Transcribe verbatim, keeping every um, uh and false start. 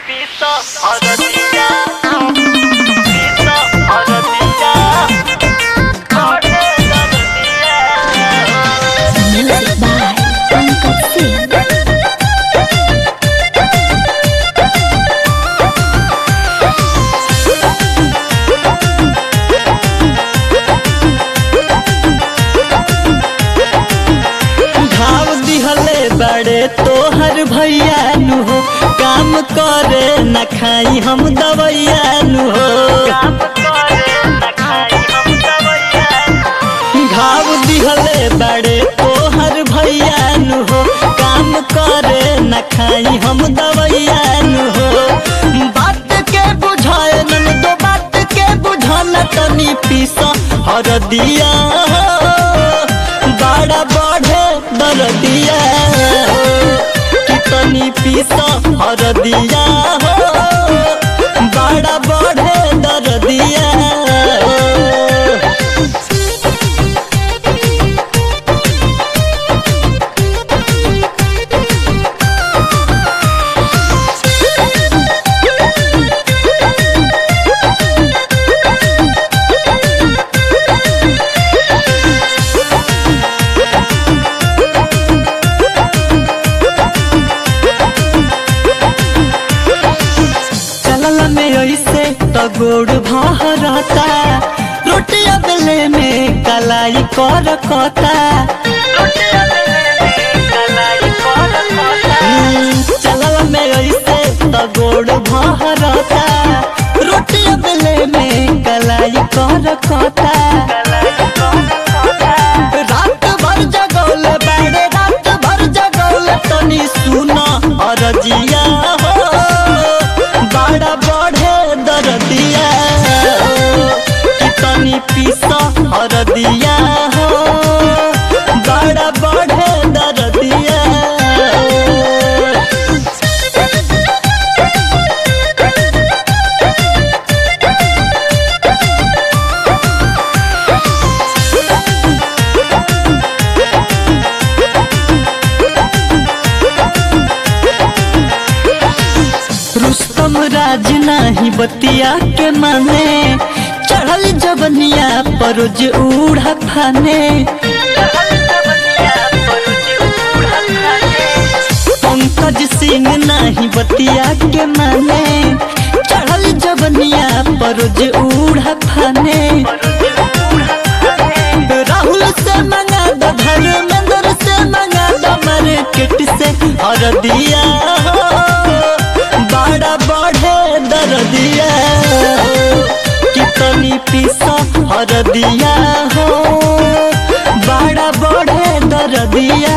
piso horotiya piso horotiya khode horotiya Music by Pankaj Singh. घाव दिहले बड़े तोहर भैया नु हो, काम करे न खाई हम दवैया नु हो। काम करे न खाई हम दवैया घाव दिहले बड़े तोहर भैया नु हो, काम करे न खाई हम दवैया नु हो। बात के बुझाए नन दो बात के बुझाना तनी पीसा हर दिया हो, बड़ा बढ़े दर्दिया हो, कितनी पीसा हर दिया हो, बड़ा बढ़े दर्दिया हो। चलल में ऐसे तो गोड़ भरता, रोटिया बेले में कलाई कर कता। रोटिया बेले कलाई करता चलल में ऐसे तो गोड़ भरता, रोटिया बेले में कलाई कर कता। कलाई करता रात भर जगौले बाड़े रात भर जगौले तनी सुना अरजिया हो, बड़ा बढ़े दर्दिया हो, कितनी पीसा हरदिया हो, बड़ा बढ़े दर्दिया हो। रुस्तम राज नाही बतिया के माने, चढ़ल जबनिया पर रोज उड़ा फाने। पंकज सिंह नाही बतिया के माने, चढ़ल जबनिया पर रोज उड़ा फाने। राहुल से मंगा दो धर्मेंद्र से मंगा दो मार्केट से हर दिया हो, बड़ा बढ़े दर्दिया हो, कितनी पीसा हर दिया हो, बड़ा बढ़े दर्दिया